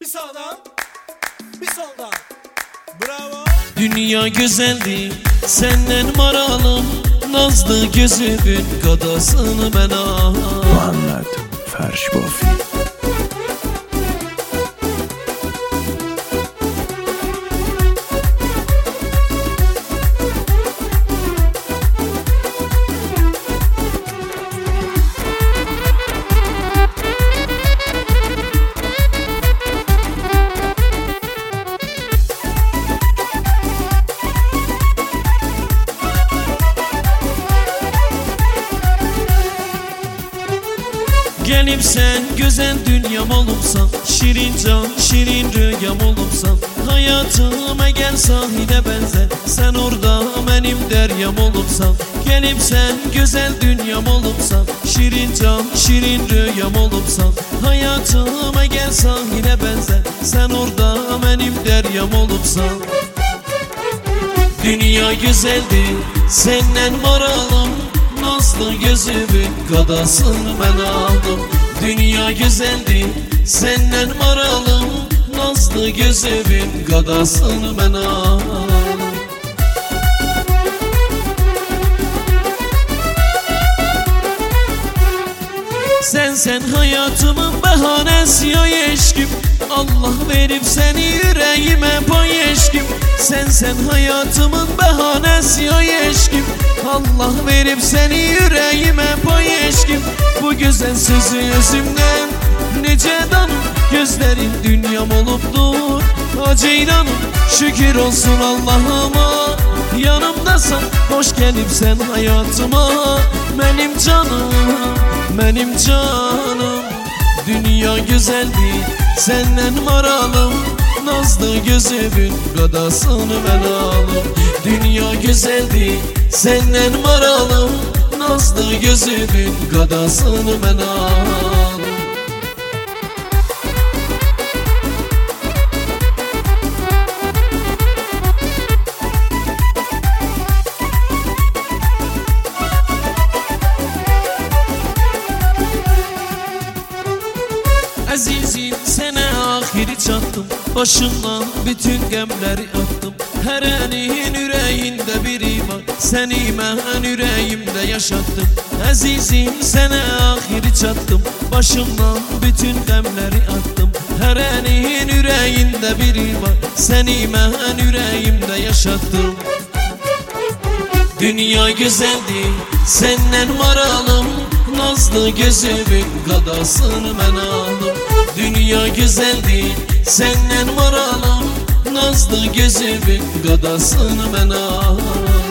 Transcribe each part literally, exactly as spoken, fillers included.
Bir sağdan, bir soldan. Bravo. Dünya güzeldi, senden maralım. Nazlı gözümün kadasını ben al. Muhammed Ferş Bofi. Gelip sen güzel dünyam olupsan, şirin can, şirin rüyam olupsan, hayatıma gel sahile benzer, sen orada benim deryam olupsan. Gelip sen güzel dünyam olupsan, şirin can, şirin rüyam olupsan, hayatıma gel sahile benzer, sen orada benim deryam olupsan. Dünya güzeldi, senden maralım. Nazlı gözümün kadasını ben aldım. Dünya güzeldi, senden maralım. Nazlı gözümün kadasını ben aldım. Sen sen hayatımın bahanesi ya eşkim, Allah verip seni yüreğime pay eşkim. Sen sen hayatımın bahanesi ya eşkim, Allah verip seni yüreğime pay eşkim. Bu güzel sözü özümden nece danım, gözlerin dünyam olupdur ha ceylanım. Şükür olsun Allah'ıma yanımdasan, hoş gelip sen hayatıma. Benim canım, benim canım. Dünya güzeldi, senden maralım. Nazlı gözümün kadasını ben alım. Dünya güzeldi, senden maralım. Nazlı gözümün kadasını ben alım. Azizim sana ahiri çattım, başımdan bütün gemleri attım. Her enin yüreğinde biri var, seni ben yüreğimde yaşattım. Azizim sana ahiri çattım, başımdan bütün gemleri attım. Her enin yüreğinde biri var, seni ben yüreğimde yaşattım. Dünya güzeldi, senden maralım. Nazlı gözümün kadasını ben aldım. Dünya güzeldi, senden maralım. Nazlı gözümün kadasını ben aldım.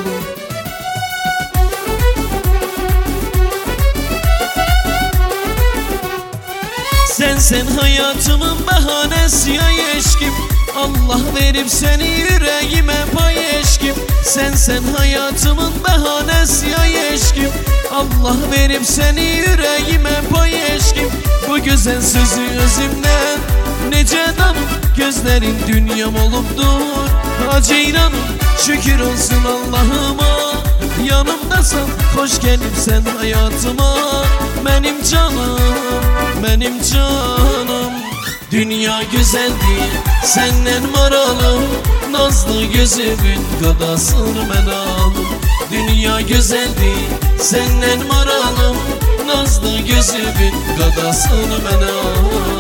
Sen sen hayatımın bahanesi ya eşkim, Allah verip seni yüreğime pay eşkim. Sen sen hayatımın bahanesi ya eşkim, Allah verip seni yüreğime pay eşkim. Bu güzel sözü özümden nece danım, gözlerin dünyam olupdur ha ceylanım. Şükür olsun Allah'ıma yanımdasan, hoş gelip sen hayatıma. Benim canım, benim canım. Dünya güzeldi, senden maralım. Nazlı gözümün kadasını ben aldım. Dünya güzeldi, senden maralım. Nazlı gözümün kadasını ben aldım.